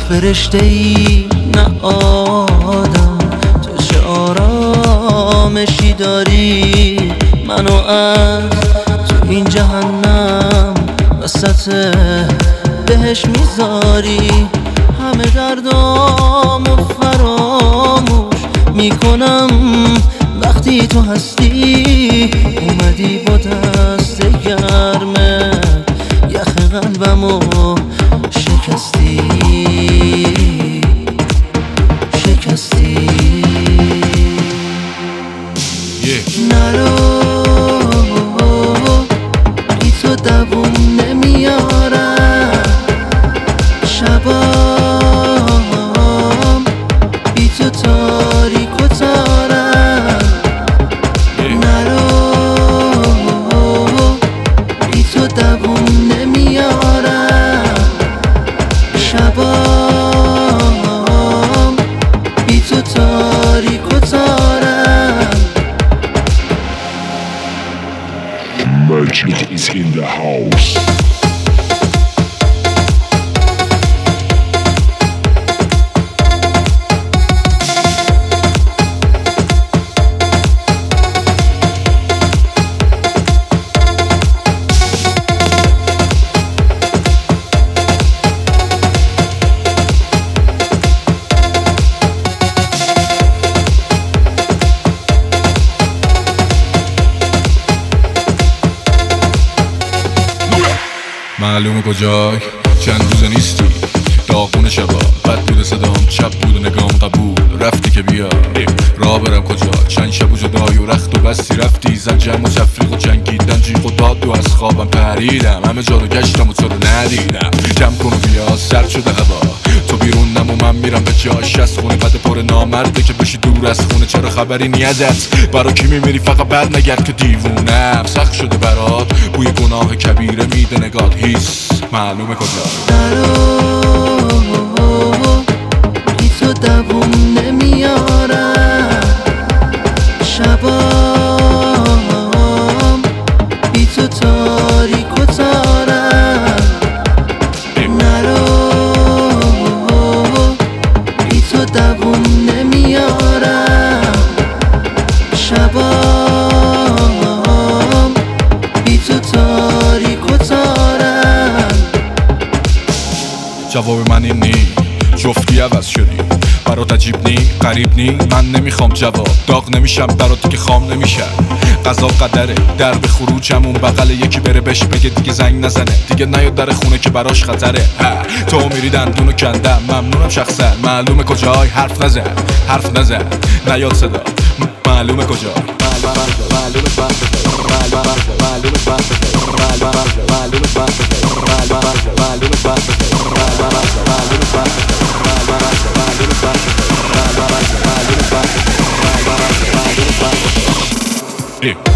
فرشته‌ای نه آدم، تو چه آرامشی داری منو از تو این جهنم وسط بهش میذاری. همه دردامو فراموش میکنم وقتی تو هستی. اومدی با دست گرمه یخ قلبمو شکستی شکستی. نرو بی تو دووم نمیارم، شبام بی تو تاریک و تارم. نرو بی تو دووم نمیارم، شبام بی تو تاریک و تارم. Magic is in the house. معلومه کجای چند روزه نیستی، داغون شبا بد بوده صدام، چپ بود و نگام قبول رفتی که بیا راه برم کجا. چند شب و جدایی و رخت و بستی رفتی، زن جمع و تفریق و جنگیدن جیغ و داد و از خوابم پریدم، همه جا رو گشتم و تو رو ندیدم. جمع کن و بیا سرد شده هوا، تو بیرونم و من میرم به جاش از خونه، قد پر نامرده که بشی دور از خونه. چرا خبری نیازت برا کی میمیری فقط بد نگرد که دیوونم سخت شده برات، بوی گناه کبیره میده نگات هیس معلومه کجا. بی تو دووم نمیارم، شبام بی تو تاریک و تارم. نرو بی تو دووم نمیارم، شبام بی تو تاریک و تارم. جواب من این نی جفتی عوض شدی، برات عجیب نی غریب نی، من نمیخوام جواب داغ نمیشم براتی که خام نمیشم. قضا قدره در به خروجم، اون بغل یکی بره بهش بگه دیگه زنگ نزنه، دیگه نیاد در خونه که براش خطره. تو میری دندونو کندم ممنونم شخصا، معلومه کجای حرف نزن نیاد صدا، معلومه کجای Yeah.